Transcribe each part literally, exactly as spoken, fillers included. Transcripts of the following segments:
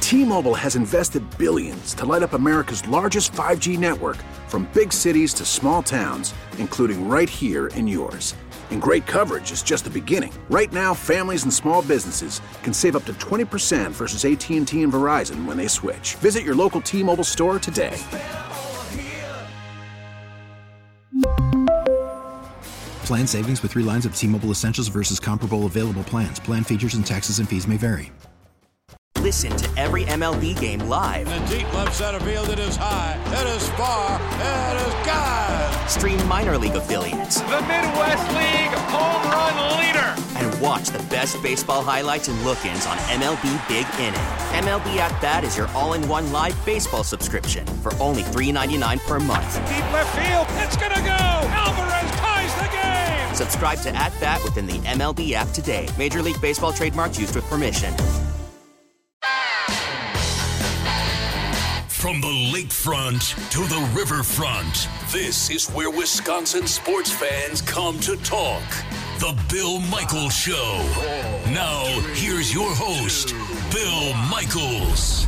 T-Mobile has invested billions to light up America's largest five G network, from big cities to small towns, including right here in yours. And great coverage is just the beginning. Right now, families and small businesses can save up to twenty percent versus A T and T and Verizon when they switch. Visit your local T-Mobile store today. Plan savings with three lines of T-Mobile Essentials versus comparable available plans. Plan features and taxes and fees may vary. Listen to every M L B game live. In the deep left center field, it is high, it is far, it is gone. Stream minor league affiliates. The Midwest League home run leader. And watch the best baseball highlights and look-ins on M L B Big Inning. M L B At Bat is your all-in-one live baseball subscription for only three dollars and ninety-nine cents per month. Deep left field, it's gonna go. Alvarez ties the game. Subscribe to At Bat within the M L B app today. Major League Baseball trademarks used with permission. From the lakefront to the riverfront, this is where Wisconsin sports fans come to talk. The Bill Michaels Show. Now, here's your host, Bill Michaels.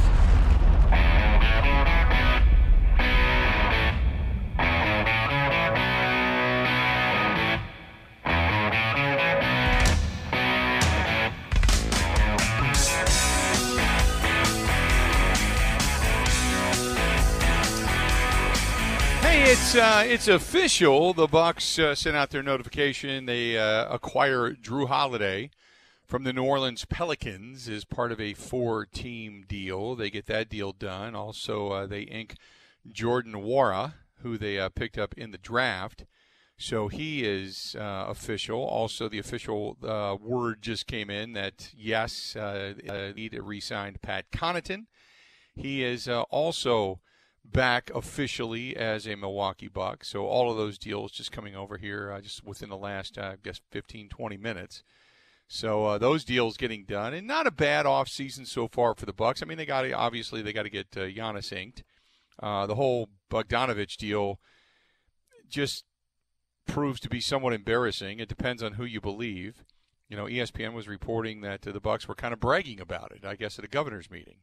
It's uh, it's official. The Bucs uh, sent out their notification. They uh, acquire Drew Holiday from the New Orleans Pelicans as part of a four-team deal. They get that deal done. Also, uh, they ink Jordan Nwora, who they uh, picked up in the draft. So he is uh, official. Also, the official uh, word just came in that, yes, uh, uh, need to re-sign Pat Connaughton. He is uh, also back officially as a Milwaukee Buck. So all of those deals just coming over here uh, just within the last, uh, I guess, fifteen, twenty minutes. So uh, those deals getting done. And not a bad offseason so far for the Bucks. I mean, they got to, obviously, they got to get uh, Giannis inked. Uh, the whole Bogdanovich deal just proves to be somewhat embarrassing. It depends on who you believe. You know, E S P N was reporting that uh, the Bucks were kind of bragging about it, I guess, at a governor's meeting.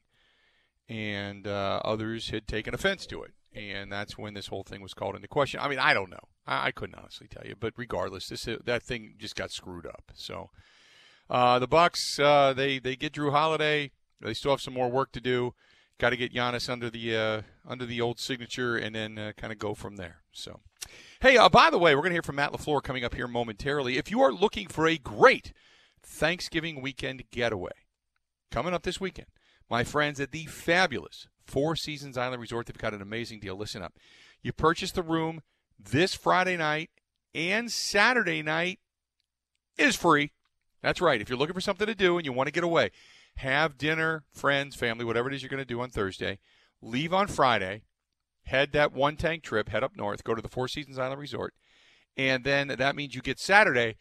And uh, others had taken offense to it. And that's when this whole thing was called into question. I mean, I don't know. I, I couldn't honestly tell you. But regardless, this that thing just got screwed up. So uh, the Bucks, uh, they, they get Drew Holiday. They still have some more work to do. Got to get Giannis under the uh, under the old signature and then uh, kind of go from there. So, hey, uh, by the way, we're going to hear from Matt LaFleur coming up here momentarily. If you are looking for a great Thanksgiving weekend getaway coming up this weekend, my friends at the fabulous Four Seasons Island Resort, they've got an amazing deal. Listen up. You purchase the room this Friday night and Saturday night is free. That's right. If you're looking for something to do and you want to get away, have dinner, friends, family, whatever it is you're going to do on Thursday, leave on Friday, head that one-tank trip, head up north, go to the Four Seasons Island Resort, and then that means you get Saturday.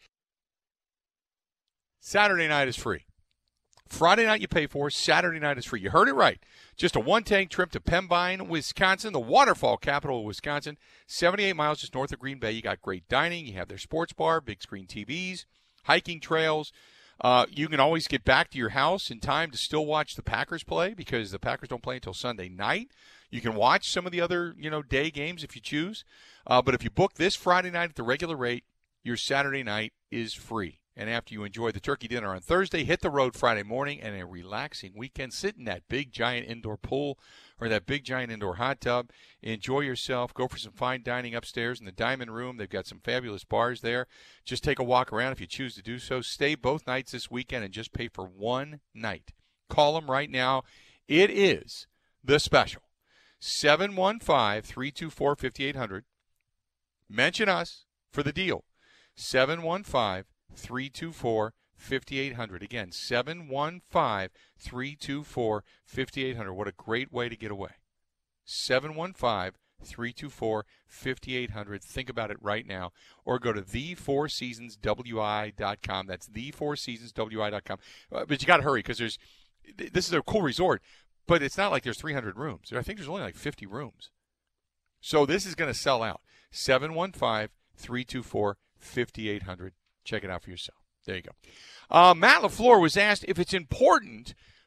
Saturday night is free. Friday night you pay for, Saturday night is free. You heard it right. Just a one-tank trip to Pembine, Wisconsin, the waterfall capital of Wisconsin, seventy-eight miles just north of Green Bay. You got great dining. You have their sports bar, big screen T Vs, hiking trails. Uh, you can always get back to your house in time to still watch the Packers play because the Packers don't play until Sunday night. You can watch some of the other, you know, day games if you choose. Uh, but if you book this Friday night at the regular rate, your Saturday night is free. And after you enjoy the turkey dinner on Thursday, hit the road Friday morning and a relaxing weekend. Sit in that big, giant indoor pool or that big, giant indoor hot tub. Enjoy yourself. Go for some fine dining upstairs in the Diamond Room. They've got some fabulous bars there. Just take a walk around if you choose to do so. Stay both nights this weekend and just pay for one night. Call them right now. It is the special. seven one five, three two four, five eight zero zero. Mention us for the deal. seven one five, three two four, five eight zero zero. Again, seven one five, three two four, five eight zero zero. What a great way to get away. seven one five, three two four, five eight zero zero. Think about it right now. Or go to the four seasons w i dot com. That's the four seasons w i dot com. Uh, but you got to hurry because there's this is a cool resort, but it's not like there's three hundred rooms. I think there's only like fifty rooms. So this is going to sell out. seven one five, three two four, five eight zero zero. Check it out for yourself. There you go. Uh, Matt LaFleur was asked if it's important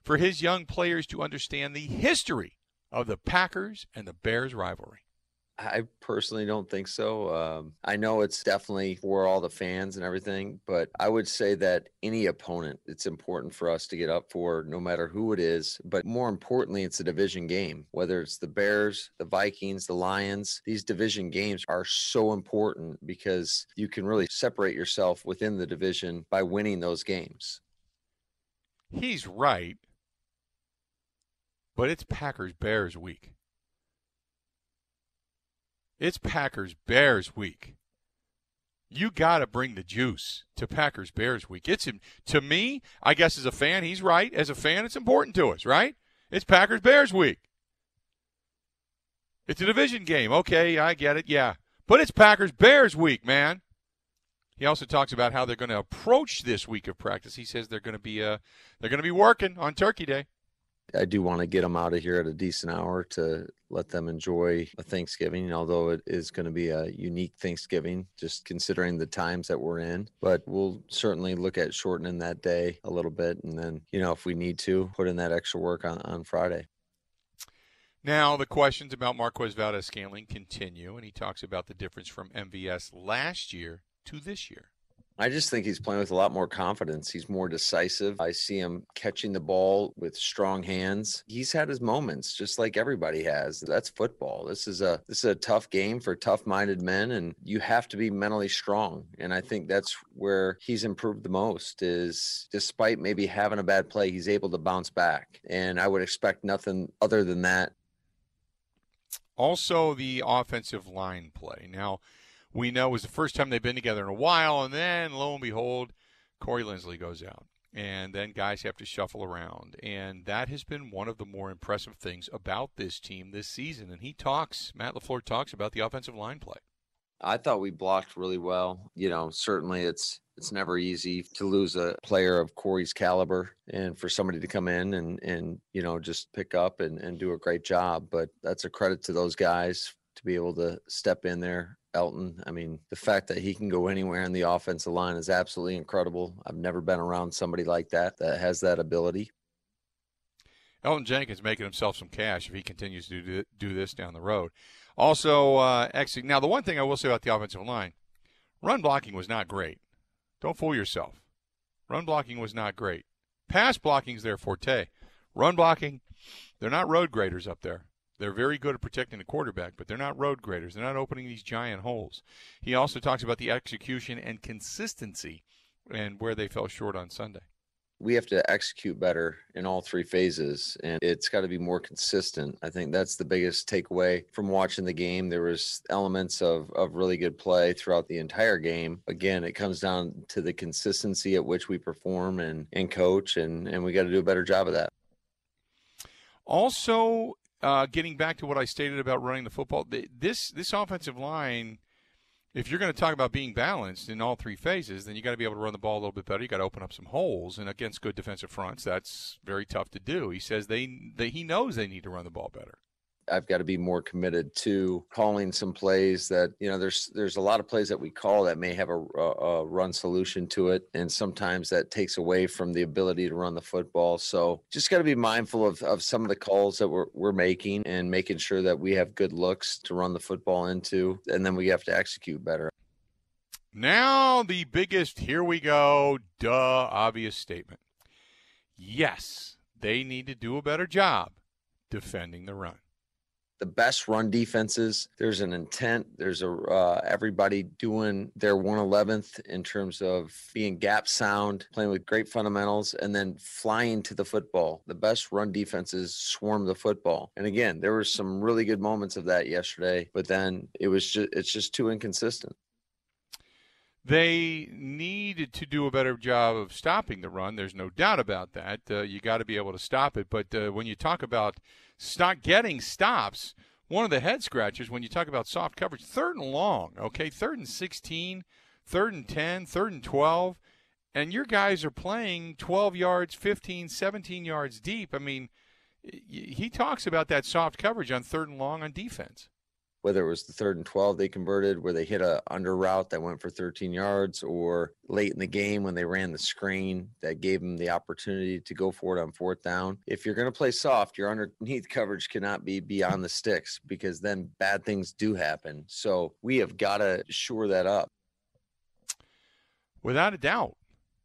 for his young players to understand the history of the Packers and the Bears rivalry? I personally don't think so. Um, I know it's definitely for all the fans and everything, but I would say that any opponent, it's important for us to get up for, no matter who it is. But more importantly, it's a division game, whether it's the Bears, the Vikings, the Lions. These division games are so important because you can really separate yourself within the division by winning those games. He's right, but it's Packers-Bears week. It's Packers-Bears week. You got to bring the juice to Packers-Bears week. It's to me, I guess as a fan, he's right. As a fan, it's important to us, right? It's Packers-Bears week. It's a division game. Okay, I get it, yeah. But it's Packers-Bears week, man. He also talks about how they're going to approach this week of practice. He says they're going to be uh, they're going to be working on Turkey Day. I do want to get them out of here at a decent hour to let them enjoy a Thanksgiving, although it is going to be a unique Thanksgiving, just considering the times that we're in. But we'll certainly look at shortening that day a little bit. And then, you know, if we need to, put in that extra work on, on Friday. Now, the questions about Marquez Valdes-Scantling continue, and he talks about the difference from M V S last year to this year. I just think he's playing with a lot more confidence. He's more decisive. I see him catching the ball with strong hands. He's had his moments, just like everybody has. That's football. This is a this is a tough game for tough-minded men, and you have to be mentally strong. And I think that's where he's improved the most, is despite maybe having a bad play, he's able to bounce back. And I would expect nothing other than that. Also, the offensive line play. Now, we know it was the first time they've been together in a while, and then, lo and behold, Corey Linsley goes out. And then guys have to shuffle around. And that has been one of the more impressive things about this team this season. And he talks, Matt LaFleur talks about the offensive line play. I thought we blocked really well. You know, certainly it's it's never easy to lose a player of Corey's caliber and for somebody to come in and, and you know, just pick up and, and do a great job. But that's a credit to those guys to be able to step in there. Elton, I mean, the fact that he can go anywhere in the offensive line is absolutely incredible. I've never been around somebody like that that has that ability. Elton Jenkins making himself some cash if he continues to do, do this down the road. Also, uh, exiting. Now, the one thing I will say about the offensive line, run blocking was not great. Don't fool yourself. Run blocking was not great. Pass blocking is their forte. Run blocking, they're not road graders up there. They're very good at protecting the quarterback, but they're not road graders. They're not opening these giant holes. He also talks about the execution and consistency and where they fell short on Sunday. We have to execute better in all three phases, and it's got to be more consistent. I think that's the biggest takeaway from watching the game. There was elements of, of really good play throughout the entire game. Again, it comes down to the consistency at which we perform and, and coach, and, and we got to do a better job of that. Also, Uh, getting back to what I stated about running the football, this this offensive line, if you're going to talk about being balanced in all three phases, then you got to be able to run the ball a little bit better. You got to open up some holes, and against good defensive fronts, that's very tough to do. He says they, they he knows they need to run the ball better. I've got to be more committed to calling some plays that, you know, there's there's a lot of plays that we call that may have a, a, a run solution to it. And sometimes that takes away from the ability to run the football. So just got to be mindful of, of some of the calls that we're, we're making and making sure that we have good looks to run the football into. And then we have to execute better. Now the biggest, here we go, duh, obvious statement. Yes, they need to do a better job defending the run. The best run defenses, there's an intent. There's a uh, everybody doing their one eleventh in terms of being gap sound, playing with great fundamentals, and then flying to the football. The best run defenses swarm the football. And again, there were some really good moments of that yesterday, but then it was just it's just too inconsistent. They needed to do a better job of stopping the run. There's no doubt about that. Uh, you got to be able to stop it. But uh, when you talk about stop getting stops, one of the head scratchers when you talk about soft coverage, third and long, okay, third and sixteen, third and ten, third and twelve, and your guys are playing twelve yards, fifteen, seventeen yards deep. I mean, he talks about that soft coverage on third and long on defense. whether it was the third and twelve they converted where they hit a under route that went for thirteen yards, or late in the game when they ran the screen that gave them the opportunity to go for it on fourth down. If you're going to play soft, your underneath coverage cannot be beyond the sticks, because then bad things do happen. So we have got to shore that up. Without a doubt.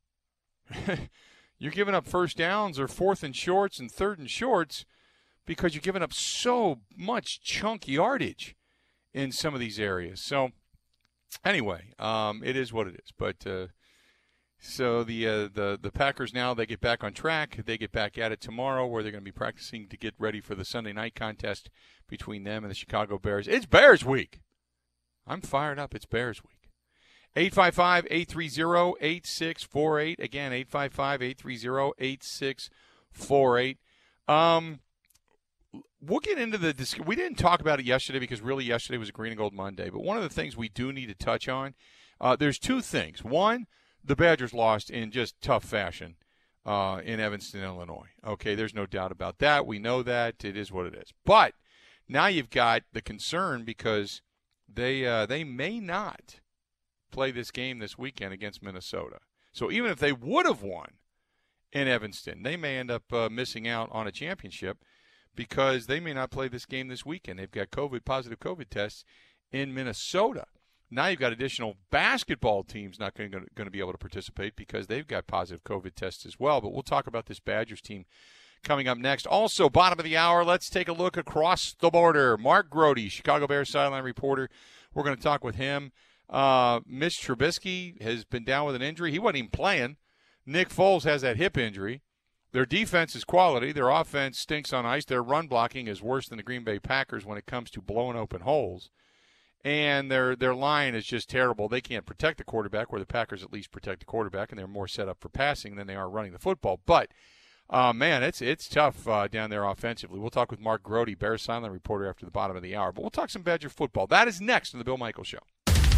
You're giving up first downs or fourth and shorts and third and shorts because you're giving up so much chunk yardage in some of these areas. So, anyway, um, it is what it is. But uh, so the uh, the the Packers now, they get back on track. They get back at it tomorrow, where they're going to be practicing to get ready for the Sunday night contest between them and the Chicago Bears. It's Bears week. I'm fired up. It's Bears week. eight five five, eight three zero, eight six four eight. Again, eight five five, eight three zero, eight six four eight. Um, we'll get into the – we didn't talk about it yesterday because really yesterday was a Green and Gold Monday. But one of the things we do need to touch on, uh, there's two things. One, the Badgers lost in just tough fashion uh, in Evanston, Illinois. Okay, there's no doubt about that. We know that. It is what it is. But now you've got the concern because they uh, they may not – play this game this weekend against Minnesota. So even if they would have won in Evanston, they may end up uh, missing out on a championship because they may not play this game this weekend. They've got COVID positive COVID tests in Minnesota. Now you've got additional basketball teams not going to be able to participate because they've got positive COVID tests as well. But we'll talk about this Badgers team coming up next. Also, bottom of the hour, let's take a look across the border. Mark Grote, Chicago Bears sideline reporter. We're going to talk with him. Uh, Mitch Trubisky has been down with an injury. He wasn't even playing. Nick Foles has that hip injury. Their defense is quality. Their offense stinks on ice. Their run blocking is worse than the Green Bay Packers when it comes to blowing open holes. And their their line is just terrible. They can't protect the quarterback, where the Packers at least protect the quarterback, and they're more set up for passing than they are running the football. But, uh, man, it's it's tough uh, down there offensively. We'll talk with Mark Grote, Bears sideline reporter, after the bottom of the hour. But we'll talk some Badger football. That is next on the Bill Michaels Show.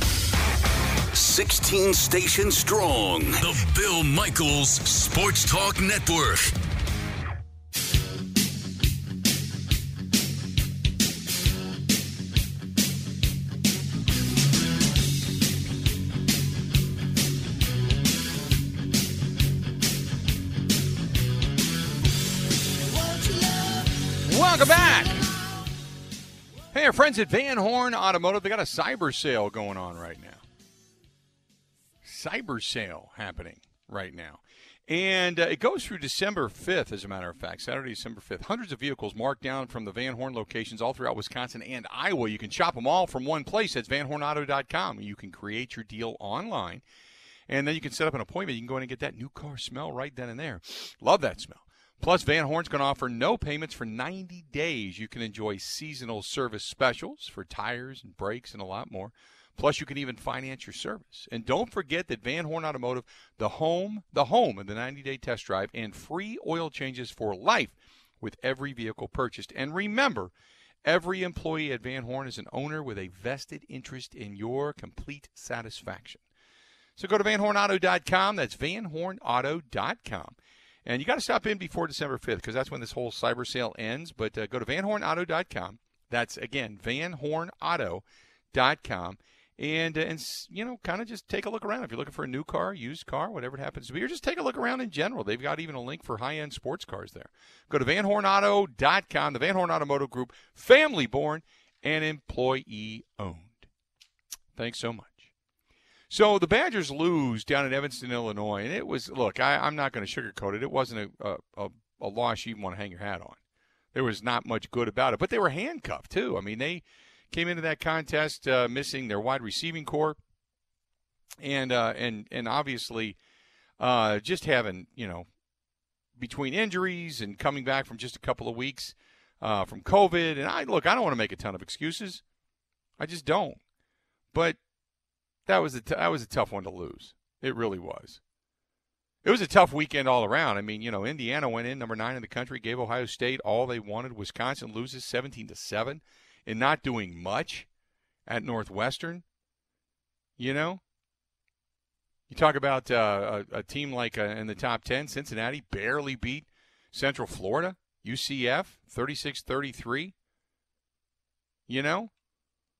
sixteen stations strong. The Bill Michaels Sports Talk Network. Welcome back. Hey, our friends at Van Horn Automotive, they got a cyber sale going on right now. Cyber sale happening right now. And uh, it goes through December fifth, as a matter of fact, Saturday, December fifth. Hundreds of vehicles marked down from the Van Horn locations all throughout Wisconsin and Iowa. You can shop them all from one place. That's van horn auto dot com. You can create your deal online, and then you can set up an appointment. You can go in and get that new car smell right then and there. Love that smell. Plus, Van Horn's going to offer no payments for ninety days. You can enjoy seasonal service specials for tires and brakes and a lot more. Plus, you can even finance your service. And don't forget that Van Horn Automotive, the home, the home of the ninety-day test drive and free oil changes for life with every vehicle purchased. And remember, every employee at Van Horn is an owner with a vested interest in your complete satisfaction. So go to van horn auto dot com. That's van horn auto dot com. And you got to stop in before December fifth because that's when this whole cyber sale ends. But uh, go to van horn auto dot com. That's, again, van horn auto dot com. And, uh, and you know, kind of just take a look around. If you're looking for a new car, used car, whatever it happens to be, or just take a look around in general. They've got even a link for high-end sports cars there. Go to van horn auto dot com, the Van Horn Automotive Group, family-born and employee-owned. Thanks so much. So the Badgers lose down in Evanston, Illinois, and it was, look, I, I'm not going to sugarcoat it. It wasn't a, a, a loss you even want to hang your hat on. There was not much good about it, but they were handcuffed, too. I mean, they came into that contest uh, missing their wide receiving core, and uh, and and obviously uh, just having, you know, between injuries and coming back from just a couple of weeks uh, from COVID. And I look, I don't want to make a ton of excuses. I just don't. But that was a t- that was a tough one to lose. It really was. It was a tough weekend all around. I mean, you know, Indiana went in number nine in the country, gave Ohio State all they wanted. Wisconsin loses seventeen to seven. And not doing much at Northwestern, you know? You talk about uh, a, a team like uh, in the top ten, Cincinnati barely beat Central Florida, U C F, thirty-six thirty-three. You know?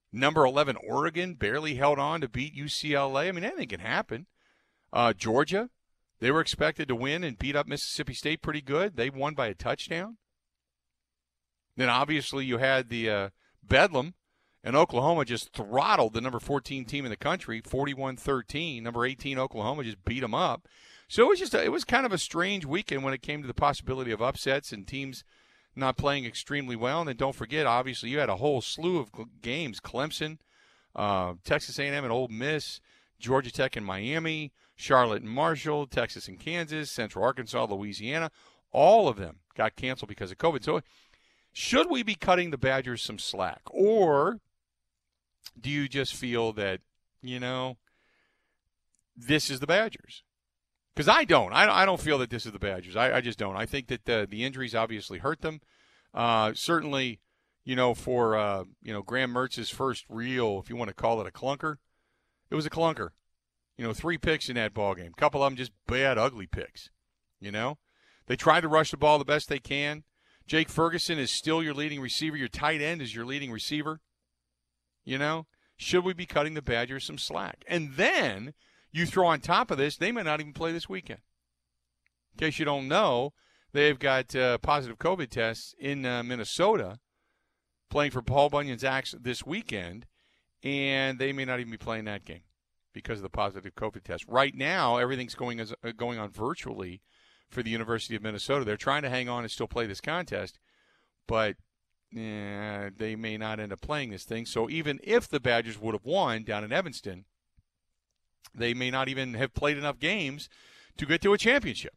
Number eleven, Oregon, barely held on to beat U C L A. I mean, anything can happen. Uh, Georgia, they were expected to win and beat up Mississippi State pretty good. They won by a touchdown. Then, obviously, you had the uh, Bedlam, and Oklahoma just throttled the number fourteen team in the country, forty-one thirteen. Number eighteen, Oklahoma, just beat them up. So it was just a, it was kind of a strange weekend when it came to the possibility of upsets and teams not playing extremely well. And then don't forget, obviously, you had a whole slew of games. Clemson, uh, Texas A and M and Ole Miss, Georgia Tech and Miami, Charlotte and Marshall, Texas and Kansas, Central Arkansas, Louisiana. All of them got canceled because of COVID. So should we be cutting the Badgers some slack? Or do you just feel that, you know, this is the Badgers? Because I don't. I, I don't feel that this is the Badgers. I, I just don't. I think that the, the injuries obviously hurt them. Uh, certainly, you know, for, uh, you know, Graham Mertz's first real, if you want to call it a clunker, it was a clunker. You know, three picks in that ballgame. A couple of them just bad, ugly picks, you know. They tried to rush the ball the best they can. Jake Ferguson is still your leading receiver. Your tight end is your leading receiver. You know, should we be cutting the Badgers some slack? And then you throw on top of this, they may not even play this weekend. In case you don't know, they've got uh, positive COVID tests in uh, Minnesota playing for Paul Bunyan's Axe this weekend, and they may not even be playing that game because of the positive COVID test. Right now, everything's going as, uh, going on virtually for the University of Minnesota. They're trying to hang on and still play this contest, but eh, they may not end up playing this thing. So even if the Badgers would have won down in Evanston, they may not even have played enough games to get to a championship.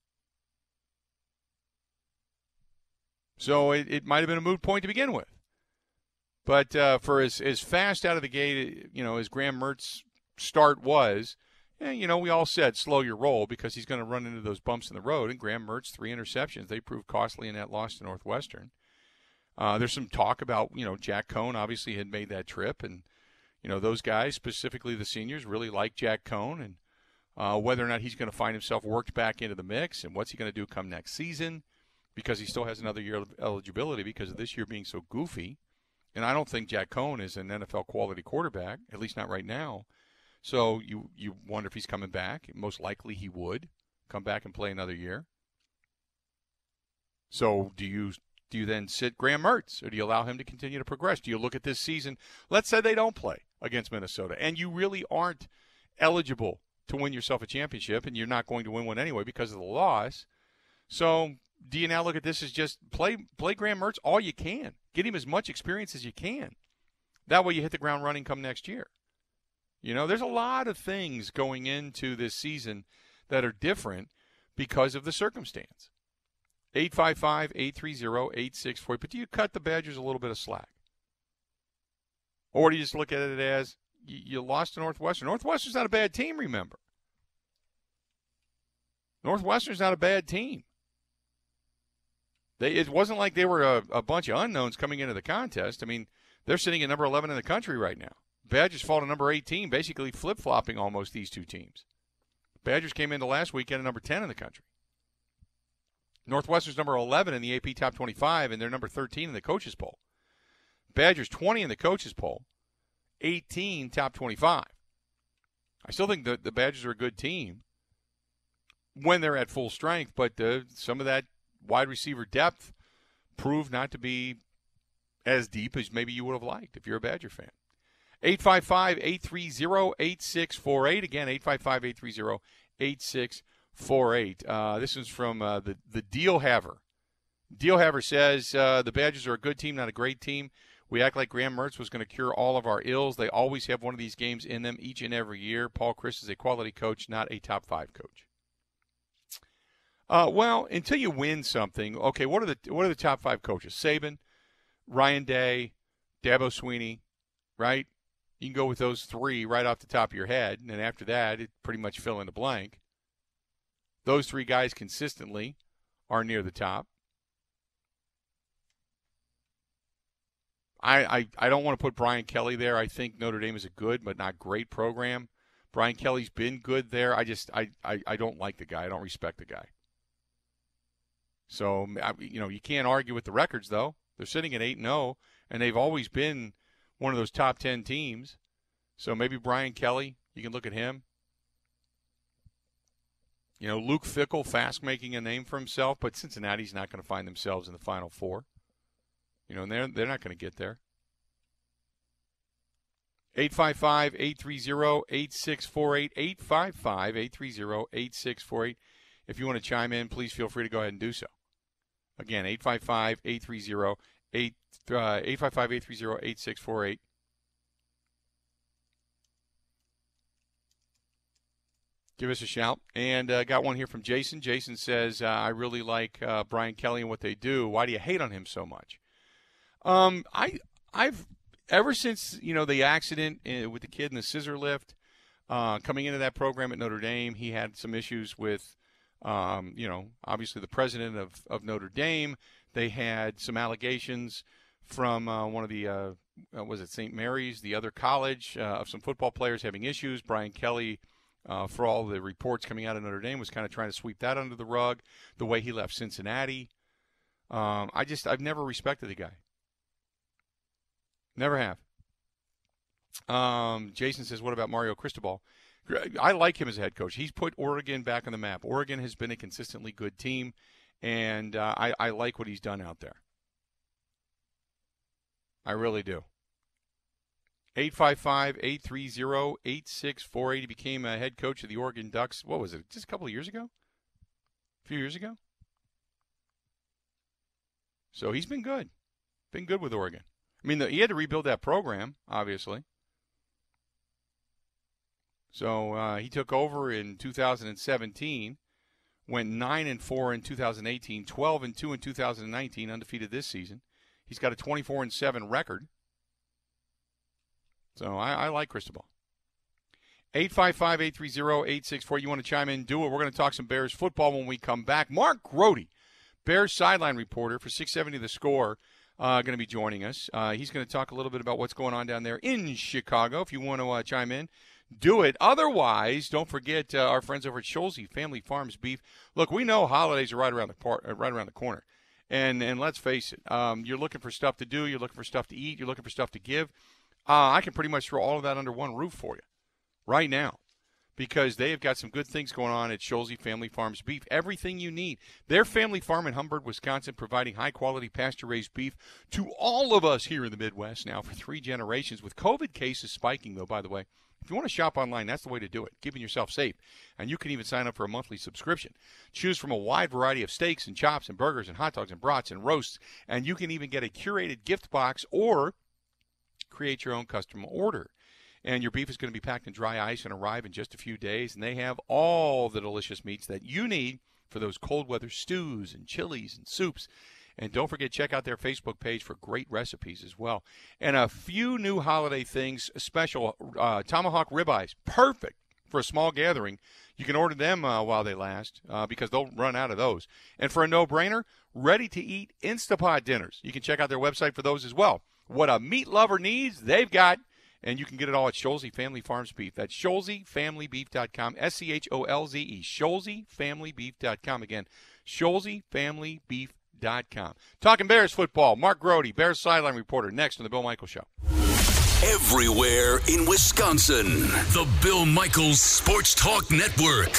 So it, it might have been a moot point to begin with. But uh, for as, as fast out of the gate, you know, as Graham Mertz's start was, eh, you know, we all said slow your roll because he's going to run into those bumps in the road. And Graham Mertz, three interceptions. They proved costly in that loss to Northwestern. Uh, there's some talk about, you know, Jack Cohn obviously had made that trip, and you know, those guys, specifically the seniors, really like Jack Cohn, and uh, whether or not he's going to find himself worked back into the mix and what's he going to do come next season, because he still has another year of eligibility because of this year being so goofy. And I don't think Jack Cohn is an N F L quality quarterback, at least not right now. So you, you wonder if he's coming back. Most likely he would come back and play another year. So do you do you then sit Graham Mertz, or do you allow him to continue to progress? Do you look at this season? Let's say they don't play against Minnesota, and you really aren't eligible to win yourself a championship, and you're not going to win one anyway because of the loss. So do you now look at this as just play play Graham Mertz all you can? Get him as much experience as you can. That way you hit the ground running come next year. You know, there's a lot of things going into this season that are different because of the circumstance. eight five five, eight three zero, eight six four zero. But do you cut the Badgers a little bit of slack? Or do you just look at it as you, you lost to Northwestern? Northwestern's not a bad team, remember. Northwestern's not a bad team. They, it wasn't like they were a, a bunch of unknowns coming into the contest. I mean, they're sitting at number eleven in the country right now. Badgers fall to number eighteen, basically flip-flopping almost these two teams. Badgers came into last weekend at number ten in the country. Northwestern's number eleven in the A P Top twenty-five, and they're number thirteen in the coaches poll. Badgers twenty in the coaches poll, eighteen top twenty-five. I still think the, the Badgers are a good team when they're at full strength, but uh, some of that wide receiver depth proved not to be as deep as maybe you would have liked if you're a Badger fan. eight five five, eight three zero, eight six four eight. Again, eight five five, eight three zero, eight six four eight. Uh, this is from uh, the, the Deal Haver. Deal Haver says, uh, the Badgers are a good team, not a great team. We act like Graham Mertz was going to cure all of our ills. They always have one of these games in them each and every year. Paul Chryst is a quality coach, not a top five coach. Uh, well, until you win something, okay, what are the what are the top five coaches? Saban, Ryan Day, Dabo Swinney, right? You can go with those three right off the top of your head, and then after that, it pretty much fill in the blank. Those three guys consistently are near the top. I, I, I don't want to put Brian Kelly there. I think Notre Dame is a good but not great program. Brian Kelly's been good there. I just I, I, I don't like the guy. I don't respect the guy. So, you know, you can't argue with the records, though. They're sitting at eight and oh, and they've always been one of those top ten teams. So maybe Brian Kelly, you can look at him. You know, Luke Fickell, fast making a name for himself, but Cincinnati's not going to find themselves in the Final Four. You know, and they're, they're not going to get there. eight five five, eight three zero, eight six four eight, eight five five, eight three zero, eight six four eight. If you want to chime in, please feel free to go ahead and do so. Again, eight five five, eight three zero, eight five five, eight three zero, eight six four eight. Give us a shout. And uh, got one here from Jason. Jason says, uh, I really like uh, Brian Kelly and what they do. Why do you hate on him so much? Um, I, I've, ever since, you know, the accident with the kid in the scissor lift, uh, coming into that program at Notre Dame, he had some issues with, um, you know, obviously the president of, of Notre Dame. They had some allegations from uh, one of the, uh, was it Saint Mary's, the other college, uh, of some football players having issues. Brian Kelly, Uh, for all the reports coming out of Notre Dame, was kind of trying to sweep that under the rug, the way he left Cincinnati. Um, I just, I've never respected the guy. Never have. Um, Jason says, what about Mario Cristobal? I like him as a head coach. He's put Oregon back on the map. Oregon has been a consistently good team, and uh, I, I like what he's done out there. I really do. eight five five, eight three zero, eight six four eight. He became a head coach of the Oregon Ducks. What was it, just a couple of years ago? A few years ago? So he's been good. Been good with Oregon. I mean, the, he had to rebuild that program, obviously. So uh, he took over in two thousand seventeen, went nine and four in two thousand eighteen, twelve and two in two thousand nineteen, undefeated this season. He's got a twenty-four and seven record. So I, I like Cristobal. eight five five, eight three zero, eight six four. You want to chime in, do it. We're going to talk some Bears football when we come back. Mark Grody, Bears sideline reporter for six seventy The Score, uh, going to be joining us. Uh, he's going to talk a little bit about what's going on down there in Chicago. If you want to uh, chime in, do it. Otherwise, don't forget uh, our friends over at Scholze Family Farms Beef. Look, we know holidays are right around the par- uh, right around the corner. And, and let's face it, um, you're looking for stuff to do. You're looking for stuff to eat. You're looking for stuff to give. Uh, I can pretty much throw all of that under one roof for you right now because they have got some good things going on at Scholze Family Farms Beef. Everything you need. Their family farm in Humbird, Wisconsin, providing high-quality pasture-raised beef to all of us here in the Midwest now for three generations. With COVID cases spiking, though, by the way, if you want to shop online, that's the way to do it, keeping yourself safe. And you can even sign up for a monthly subscription. Choose from a wide variety of steaks and chops and burgers and hot dogs and brats and roasts. And you can even get a curated gift box or create your own custom order. And your beef is going to be packed in dry ice and arrive in just a few days. And they have all the delicious meats that you need for those cold weather stews and chilies and soups. And don't forget, check out their Facebook page for great recipes as well. And a few new holiday things, special uh, tomahawk ribeyes, perfect for a small gathering. You can order them uh, while they last uh, because they'll run out of those. And for a no-brainer, ready-to-eat Instapot dinners. You can check out their website for those as well. What a meat lover needs, they've got. And you can get it all at Scholze Family Farms Beef. That's Scholze Family Beef dot com, S C H O L Z E, Scholze Family Beef dot com. Again, Scholze Family Beef dot com. Talking Bears football, Mark Grody, Bears sideline reporter, next on The Bill Michaels Show. Everywhere in Wisconsin, the Bill Michaels Sports Talk Network.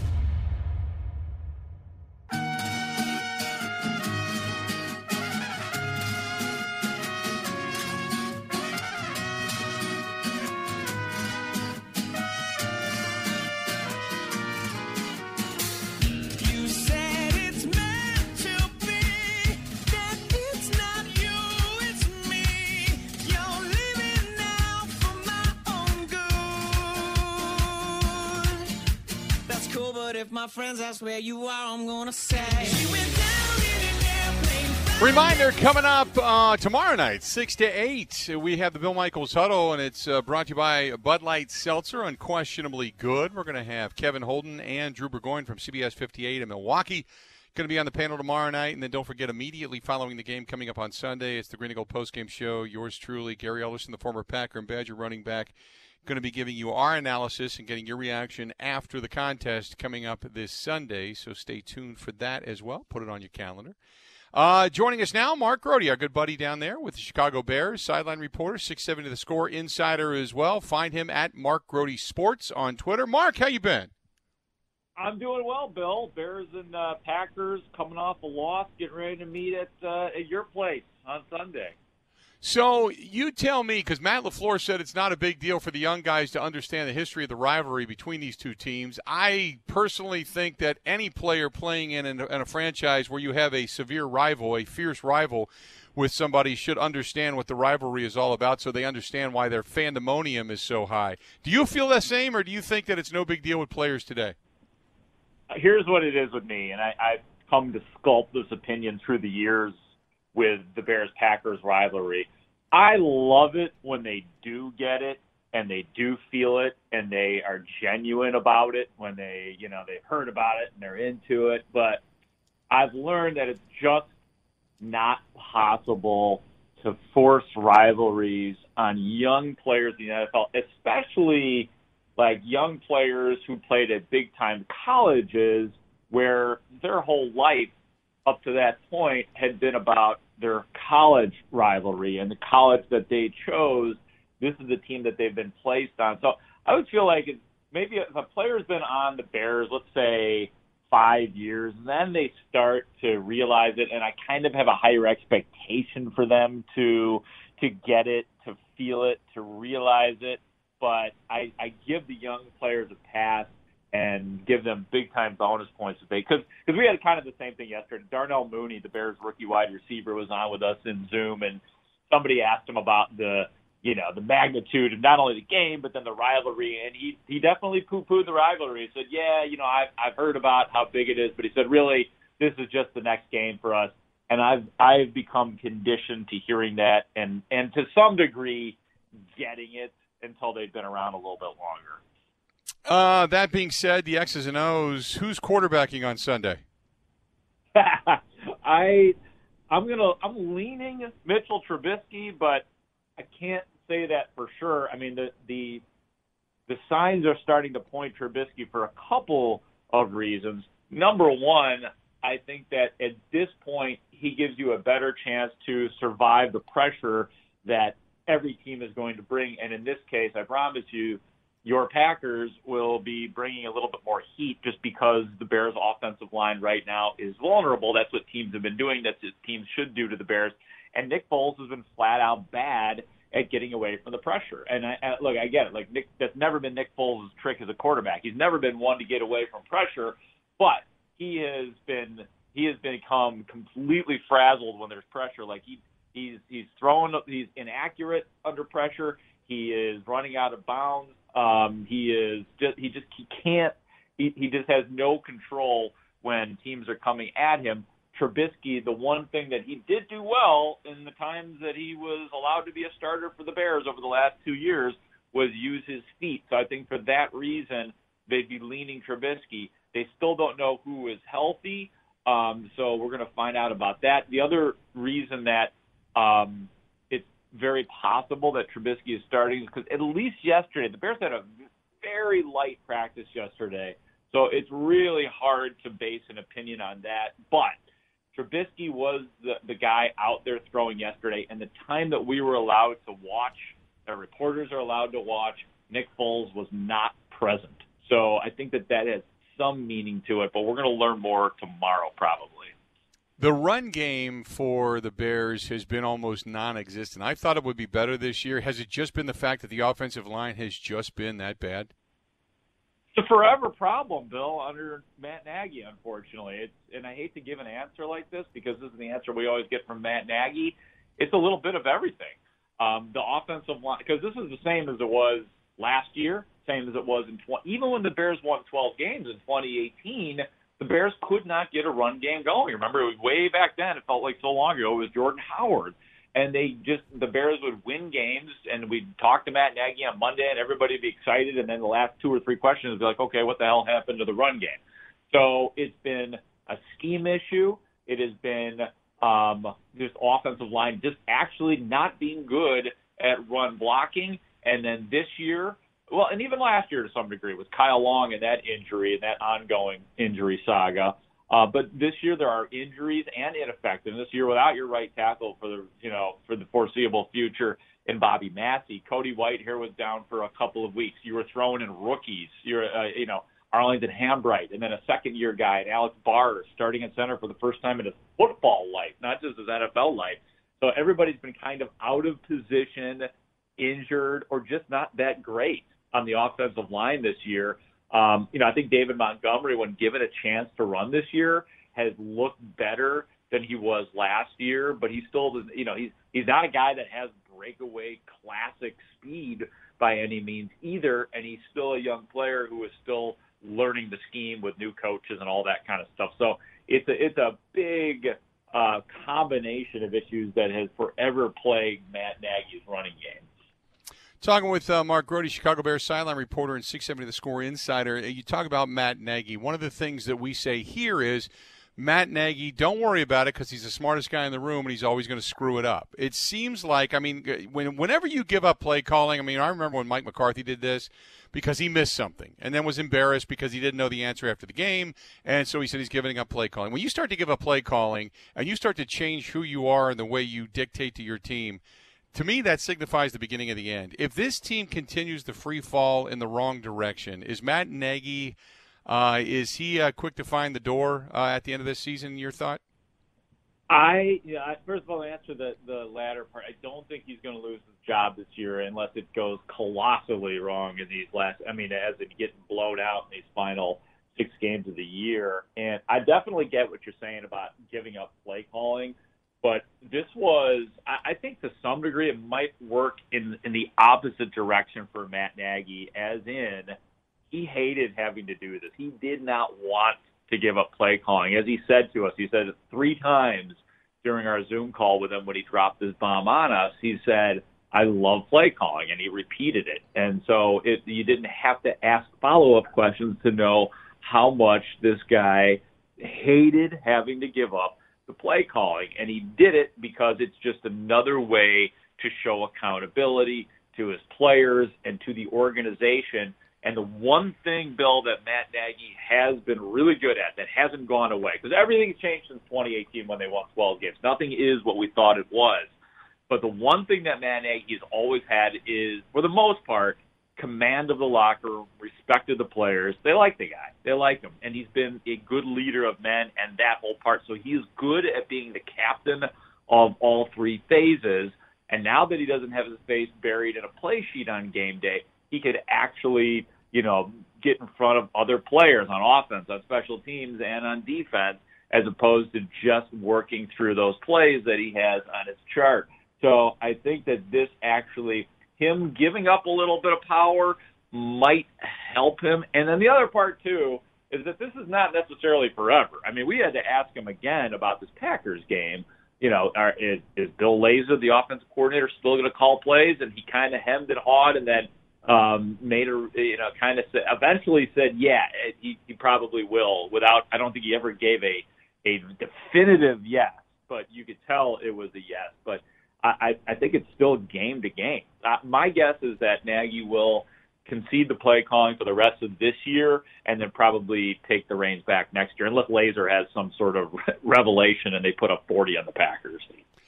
If my friends ask where you are, I'm gonna say she went down in an airplane. Reminder coming up uh, tomorrow night, six to eight. We have the Bill Michaels Huddle, and it's uh, brought to you by Bud Light Seltzer, unquestionably good. We're going to have Kevin Holden and Drew Burgoyne from C B S fifty-eight in Milwaukee. Going to be on the panel tomorrow night, and then don't forget, immediately following the game coming up on Sunday, it's the Green and Gold postgame show. Yours truly, Gary Ellerson, the former Packer and Badger running back, going to be giving you our analysis and getting your reaction after the contest coming up this Sunday, so stay tuned for that as well. Put it on your calendar. Uh, joining us now, Mark Grote, our good buddy down there with the Chicago Bears, sideline reporter, six seventy The Score insider as well. Find him at Mark Grote Sports on Twitter. Mark, how you been? I'm doing well, Bill. Bears and uh, Packers coming off a loss, getting ready to meet at, uh, at your place on Sunday. So you tell me, because Matt LaFleur said it's not a big deal for the young guys to understand the history of the rivalry between these two teams. I personally think that any player playing in, in, a, in a franchise where you have a severe rival, a fierce rival with somebody, should understand what the rivalry is all about so they understand why their fandemonium is so high. Do you feel the same, or do you think that it's no big deal with players today? Here's what it is with me, and I, I've come to sculpt this opinion through the years with the Bears-Packers rivalry. I love it when they do get it and they do feel it and they are genuine about it when they, you know, they've heard about it and they're into it. But I've learned that it's just not possible to force rivalries on young players in the N F L, especially like young players who played at big-time colleges where their whole life up to that point had been about their college rivalry and the college that they chose. This is the team that they've been placed on. So I would feel like it's maybe if a player's been on the Bears, let's say five years, then they start to realize it, and I kind of have a higher expectation for them to to get it, to feel it, to realize it. But I, I give the young players a pass and give them big-time bonus points if they – because we had kind of the same thing yesterday. Darnell Mooney, the Bears' rookie wide receiver, was on with us in Zoom, and somebody asked him about the, you know, the magnitude of not only the game but then the rivalry, and he he definitely poo-pooed the rivalry. He said, yeah, you know, I've, I've heard about how big it is, but he said, really, this is just the next game for us. And I've I've become conditioned to hearing that and, and to some degree getting it until they've been around a little bit longer. Uh, that being said, the X's and O's, who's quarterbacking on Sunday? I, I'm gonna, I'm leaning Mitchell Trubisky, but I can't say that for sure. I mean, the the the signs are starting to point Trubisky for a couple of reasons. Number one, I think that at this point he gives you a better chance to survive the pressure that every team is going to bring, and in this case, I promise you, your Packers will be bringing a little bit more heat just because the Bears' offensive line right now is vulnerable. That's what teams have been doing. That's what teams should do to the Bears. And Nick Foles has been flat out bad at getting away from the pressure. And I, I, look, I get it. Like Nick, that's never been Nick Foles' trick as a quarterback. He's never been one to get away from pressure, but he has been he has become completely frazzled when there's pressure. Like he he's he's throwing he's inaccurate under pressure. He is running out of bounds. Um, he is just he just he can't he, he just has no control when teams are coming at him. Trubisky, the one thing that he did do well in the times that he was allowed to be a starter for the Bears over the last two years was use his feet. So I think for that reason they'd be leaning Trubisky. They still don't know who is healthy, um, so we're going to find out about that. The other reason that um, it's very possible that Trubisky is starting is because at least yesterday, the Bears had a very light practice yesterday, so it's really hard to base an opinion on that. But Trubisky was the, the guy out there throwing yesterday, and the time that we were allowed to watch, the reporters are allowed to watch, Nick Foles was not present. So I think that that has some meaning to it, but we're going to learn more tomorrow probably. The run game for the Bears has been almost non-existent. I thought it would be better this year. Has it just been the fact that the offensive line has just been that bad? It's a forever problem, Bill, under Matt Nagy, unfortunately. It's, and I hate to give an answer like this because this is the answer we always get from Matt Nagy. It's a little bit of everything. Um, the offensive line, because this is the same as it was last year, same as it was in twenty. Even when the Bears won twelve games in twenty eighteen, the Bears could not get a run game going. Remember, it was way back then. It felt like so long ago. It was Jordan Howard. And they just, the Bears would win games, and we'd talk to Matt Nagy on Monday, and everybody would be excited, and then the last two or three questions would be like, okay, what the hell happened to the run game? So it's been a scheme issue. It has been um, this offensive line just actually not being good at run blocking. And then this year, well, and even last year to some degree with Kyle Long and that injury and that ongoing injury saga, Uh, but this year there are injuries and ineffectiveness. You're without your right tackle for the you know for the foreseeable future in Bobby Massey. Cody White here was down for a couple of weeks. You were throwing in rookies. You're uh, you know Arlington Hambright, and then a second year guy, and Alex Barr starting at center for the first time in his football life, not just his N F L life. So everybody's been kind of out of position, injured, or just not that great on the offensive line this year. Um, you know, I think David Montgomery, when given a chance to run this year, has looked better than he was last year, but he still, you know, he's he's not a guy that has breakaway classic speed by any means either, and he's still a young player who is still learning the scheme with new coaches and all that kind of stuff. So it's a, it's a big uh, combination of issues that has forever plagued Matt Nagy's running game. Talking with uh, Mark Grote, Chicago Bears sideline reporter and six seventy The Score insider. You talk about Matt Nagy. One of the things that we say here is Matt Nagy, don't worry about it because he's the smartest guy in the room and he's always going to screw it up. It seems like, I mean, when, whenever you give up play calling, I mean, I remember when Mike McCarthy did this because he missed something and then was embarrassed because he didn't know the answer after the game, and so he said he's giving up play calling. When you start to give up play calling and you start to change who you are and the way you dictate to your team, to me, that signifies the beginning of the end. If this team continues to free fall in the wrong direction, is Matt Nagy, uh, is he uh, quick to find the door uh, at the end of this season, your thought? I, yeah, I first of all, to answer the, the latter part, I don't think he's going to lose his job this year unless it goes colossally wrong in these last, I mean, as in getting blown out in these final six games of the year. And I definitely get what you're saying about giving up play calling. But this was, I think to some degree, it might work in in the opposite direction for Matt Nagy, as in he hated having to do this. He did not want to give up play calling. As he said to us, he said it three times during our Zoom call with him when he dropped this bomb on us. He said, I love play calling, and he repeated it. And so it, you didn't have to ask follow-up questions to know how much this guy hated having to give up the play calling, and he did it because it's just another way to show accountability to his players and to the organization. And the one thing, Bill, that Matt Nagy has been really good at that hasn't gone away, because everything's changed since twenty eighteen when they won twelve games. Nothing is what we thought it was. But the one thing that Matt Nagy's always had is, for the most part, command of the locker room, respected the players. They like the guy. They like him. And he's been a good leader of men and that whole part. So he's good at being the captain of all three phases. And now that he doesn't have his face buried in a play sheet on game day, he could actually, you know, get in front of other players on offense, on special teams, and on defense, as opposed to just working through those plays that he has on his chart. So I think that this actually, him giving up a little bit of power might help him. And then the other part, too, is that this is not necessarily forever. I mean, we had to ask him again about this Packers game. You know, are, is, is Bill Lazor, the offensive coordinator, still going to call plays? And he kind of hemmed and hawed and then um, made a, you know, kind of said, eventually said, yeah, he, he probably will, without, I don't think he ever gave a, a definitive yes, but you could tell it was a yes. But I, I think it's still game to game. Uh, my guess is that Nagy will concede the play calling for the rest of this year and then probably take the reins back next year, unless Lazor has some sort of revelation and they put up forty on the Packers.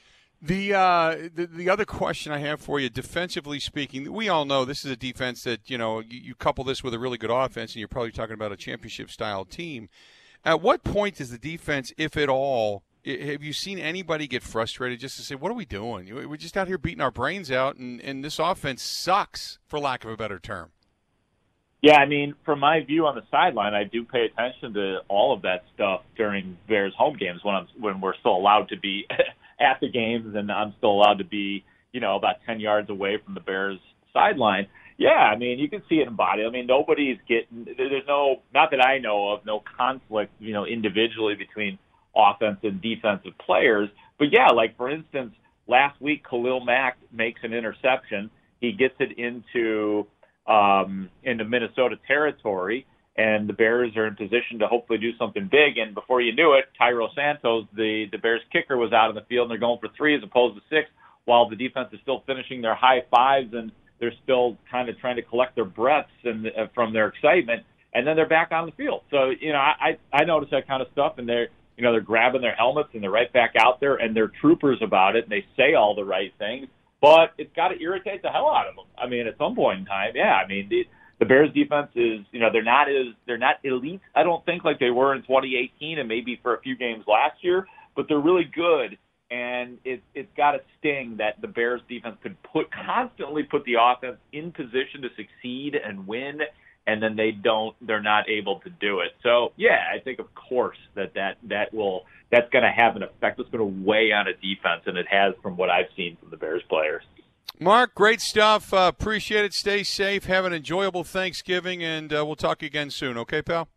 The, uh, the the other question I have for you, defensively speaking, we all know this is a defense that, you know, you, you couple this with a really good offense and you're probably talking about a championship-style team. At what point does the defense, if at all, have you seen anybody get frustrated just to say, what are we doing? We're just out here beating our brains out, and, and this offense sucks, for lack of a better term. Yeah, I mean, from my view on the sideline, I do pay attention to all of that stuff during Bears home games when I'm when we're still allowed to be at the games and I'm still allowed to be, you know, about ten yards away from the Bears sideline. Yeah, I mean, you can see it in body. I mean, nobody's getting – there's no – not that I know of, no conflict, you know, individually between – offensive and defensive players. But yeah, like for instance, last week Khalil Mack makes an interception. He gets it into um, into Minnesota territory, and the Bears are in position to hopefully do something big. And before you knew it, Tyro Santos, the, the Bears kicker, was out on the field, and they're going for three as opposed to six, while the defense is still finishing their high fives, and they're still kind of trying to collect their breaths and uh, from their excitement. and then they're back on the field. So, you know, I, I notice that kind of stuff, and they're, you know, they're grabbing their helmets and they're right back out there, and they're troopers about it, and they say all the right things, but it's got to irritate the hell out of them. I mean, at some point in time, yeah, I mean, the, the Bears defense is, you know, they're not as, they're not elite, I don't think, like they were in twenty eighteen and maybe for a few games last year, but they're really good. And it, it's got to sting that the Bears defense could put constantly put the offense in position to succeed and win, and then they don't, they're not able to do it. So, yeah, I think, of course, that that, that will, that's going to have an effect. It's going to weigh on a defense, and it has from what I've seen from the Bears players. Mark, great stuff. Uh, appreciate it. Stay safe. Have an enjoyable Thanksgiving, and uh, we'll talk again soon. Okay, pal?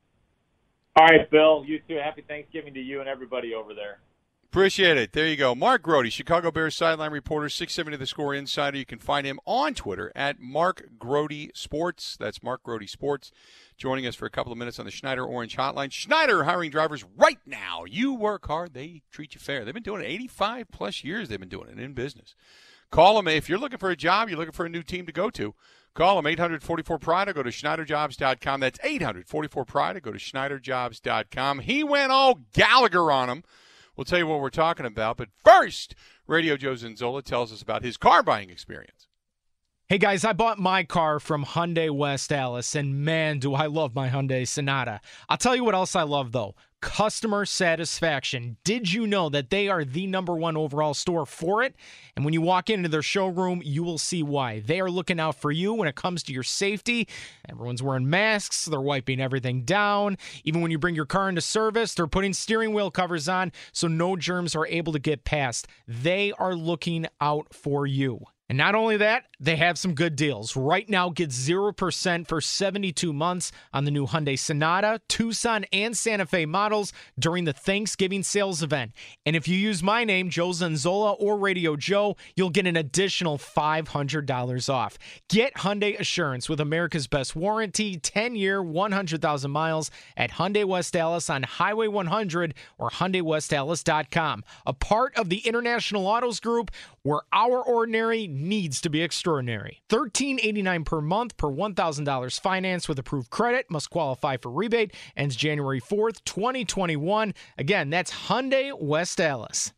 All right, Bill. You too. Happy Thanksgiving to you and everybody over there. Appreciate it. There you go. Mark Grote, Chicago Bears sideline reporter, six seventy The Score insider. You can find him on Twitter at Mark Grote Sports. That's Mark Grote Sports. Joining us for a couple of minutes on the Schneider Orange Hotline. Schneider hiring drivers right now. You work hard, they treat you fair. They've been doing it eighty-five plus years. They've been doing it in business. Call them if you're looking for a job, you're looking for a new team to go to. Call them eight hundred forty-four Pride or go to Schneider Jobs dot com. That's eight hundred forty-four Pride or go to Schneider Jobs dot com. He went all Gallagher on him. We'll tell you what we're talking about. But first, Radio Joe Zanzola tells us about his car buying experience. Hey, guys, I bought my car from Hyundai West Allis, and man, do I love my Hyundai Sonata. I'll tell you what else I love, though. Customer satisfaction. Did you know that they are the number one overall store for it? And when you walk into their showroom, you will see why. They are looking out for you when it comes to your safety. Everyone's wearing masks. They're wiping everything down. Even when you bring your car into service, they're putting steering wheel covers on so no germs are able to get past. They are looking out for you. And not only that, they have some good deals. Right now, get zero percent for seventy-two months on the new Hyundai Sonata, Tucson, and Santa Fe models during the Thanksgiving sales event. And if you use my name, Joe Zanzola or Radio Joe, you'll get an additional five hundred dollars off. Get Hyundai Assurance with America's best warranty, ten-year, one hundred thousand miles at Hyundai West Allis on Highway one hundred or Hyundai West Allis dot com. A part of the International Autos Group, where our ordinary needs to be extraordinary. thirteen eighty-nine per month per one thousand dollars financed with approved credit. Must qualify for rebate. Ends January fourth, twenty twenty-one. Again, that's Hyundai West Allis.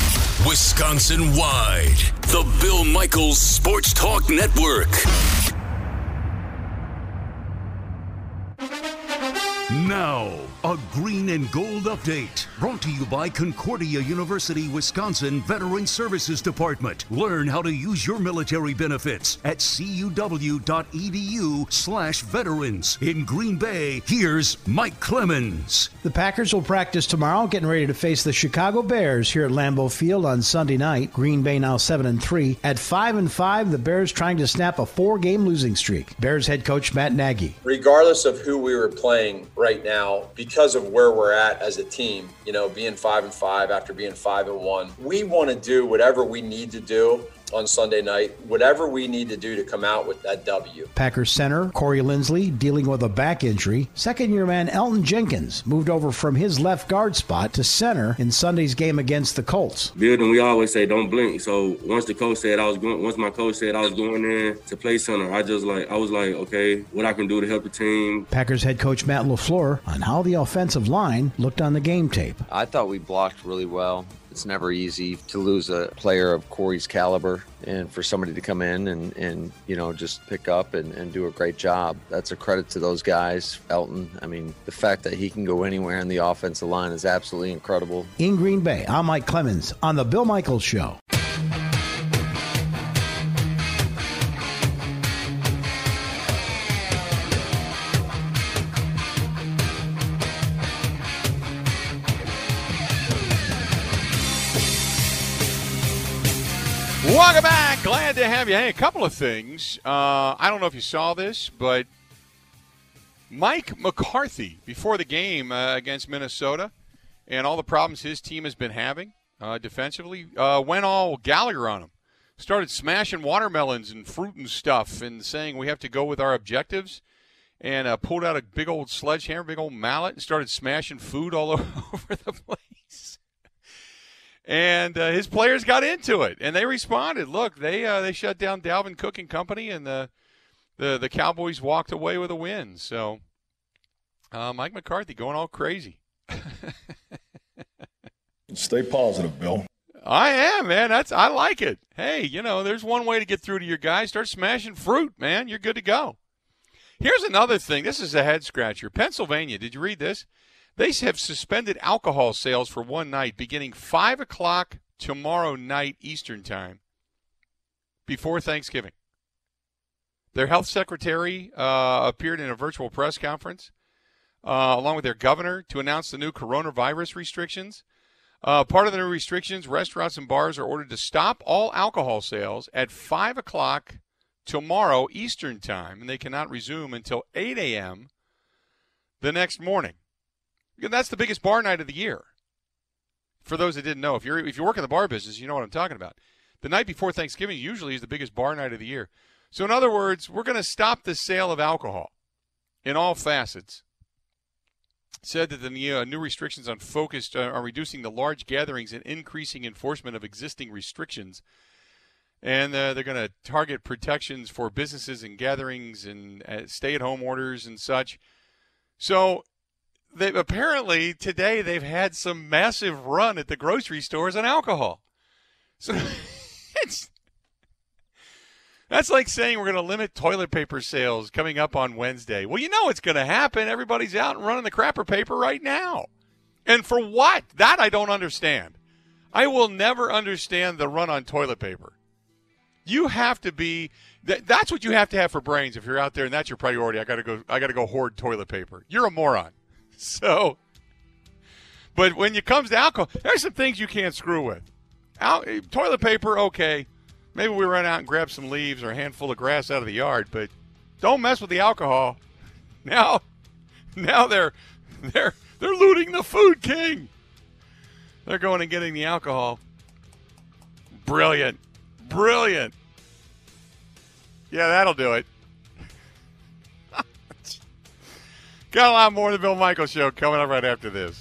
Wisconsin-wide, the Bill Michaels Sports Talk Network. Now, a green and gold update brought to you by Concordia University, Wisconsin Veteran Services Department. Learn how to use your military benefits at cuw.edu slash veterans. In Green Bay, here's Mike Clemens. The Packers will practice tomorrow, getting ready to face the Chicago Bears here at Lambeau Field on Sunday night. Green Bay now seven and three. At five and five, the Bears trying to snap a four-game losing streak. Bears head coach Matt Nagy. Regardless of who we were playing right now, because of where we're at as a team, you know, being five and five after being five and one, we want to do whatever we need to do on Sunday night, whatever we need to do to come out with that W. Packers center Corey Linsley dealing with a back injury. Second-year man Elton Jenkins moved over from his left guard spot to center in Sunday's game against the Colts. Building, we always say don't blink. So once the coach said I was going, once my coach said I was going in to play center, I just like I was like, okay, what I can do to help the team. Packers head coach Matt LaFleur on how the offensive line looked on the game tape. I thought we blocked really well. It's never easy to lose a player of Corey's caliber and for somebody to come in and, and you know, just pick up and, and do a great job. That's a credit to those guys. Elton, I mean, the fact that he can go anywhere in the offensive line is absolutely incredible. In Green Bay, I'm Mike Clemens on The Bill Michaels Show. Welcome back. Glad to have you. Hey, a couple of things. Uh, I don't know if you saw this, but Mike McCarthy, before the game uh, against Minnesota and all the problems his team has been having uh, defensively, uh, went all Gallagher on him. Started smashing watermelons and fruit and stuff and saying we have to go with our objectives, and uh, pulled out a big old sledgehammer, big old mallet, and started smashing food all over the place. And uh, his players got into it, and they responded. Look, they uh, they shut down Dalvin Cook and company, and the, the the Cowboys walked away with a win. So Uh, Mike McCarthy going all crazy. Stay positive, Bill. I am, man. That's I like it. Hey, you know, there's one way to get through to your guys. Start smashing fruit, man. You're good to go. Here's another thing. This is a head-scratcher. Pennsylvania, did you read this? They have suspended alcohol sales for one night beginning five o'clock tomorrow night Eastern Time before Thanksgiving. Their health secretary uh, appeared in a virtual press conference uh, along with their governor to announce the new coronavirus restrictions. Uh, part of the new restrictions, restaurants and bars are ordered to stop all alcohol sales at five o'clock tomorrow Eastern Time, and they cannot resume until eight a.m. the next morning. That's the biggest bar night of the year. For those that didn't know, if you're if you work in the bar business, you know what I'm talking about. The night before Thanksgiving usually is the biggest bar night of the year. So in other words, we're going to stop the sale of alcohol in all facets. Said that the uh, new restrictions on focused uh, are reducing the large gatherings and increasing enforcement of existing restrictions. And uh, they're going to target protections for businesses and gatherings and uh, stay-at-home orders and such. So they apparently today they've had some massive run at the grocery stores on alcohol. So it's that's like saying we're going to limit toilet paper sales coming up on Wednesday. Well, you know it's going to happen. Everybody's out and running the crapper paper right now. And for what? That I don't understand. I will never understand the run on toilet paper. You have to be that, that's what you have to have for brains if you're out there and that's your priority. I got to go I got to go hoard toilet paper. You're a moron. So but when it comes to alcohol, there's some things you can't screw with. Al- toilet paper, okay. Maybe we run out and grab some leaves or a handful of grass out of the yard, but don't mess with the alcohol. Now, now they're they're they're looting the food king. They're going and getting the alcohol. Brilliant, brilliant. Yeah, that'll do it. Got a lot more of the Bill Michaels Show coming up right after this.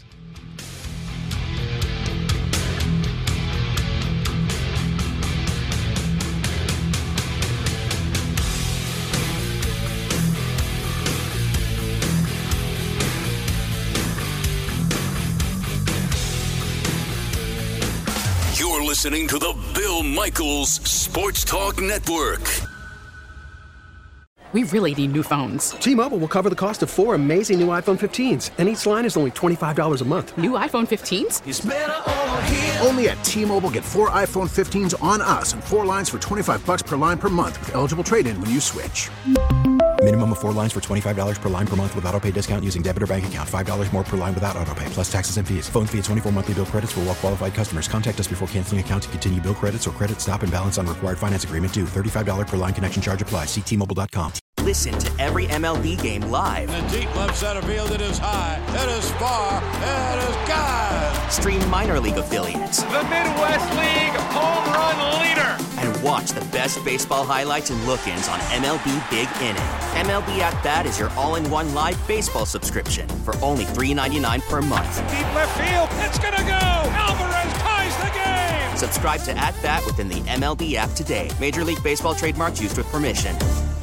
You're listening to the Bill Michaels Sports Talk Network. We really need new phones. T-Mobile will cover the cost of four amazing new iPhone fifteens, and each line is only twenty-five dollars a month. New iPhone fifteens? It's better over here. Only at T-Mobile, get four iPhone fifteens on us and four lines for twenty-five bucks per line per month with eligible trade-in when you switch. Minimum of four lines for twenty-five dollars per line per month with autopay discount using debit or bank account. five dollars more per line without autopay, plus taxes and fees. Phone fee at twenty-four monthly bill credits for well-qualified customers. Contact us before canceling account to continue bill credits or credit stop and balance on required finance agreement due. thirty-five dollars per line connection charge applies. See T Mobile dot com. Listen to every M L B game live. In the deep left center field, it is high, it is far, it is gone. Stream minor league affiliates. The Midwest League home run leader. And watch the best baseball highlights and look-ins on M L B Big Inning. M L B At Bat is your all-in-one live baseball subscription for only three dollars and ninety-nine cents per month. Deep left field, it's gonna go. Alvarez ties the game. Subscribe to At Bat within the M L B app today. Major League Baseball trademarks used with permission.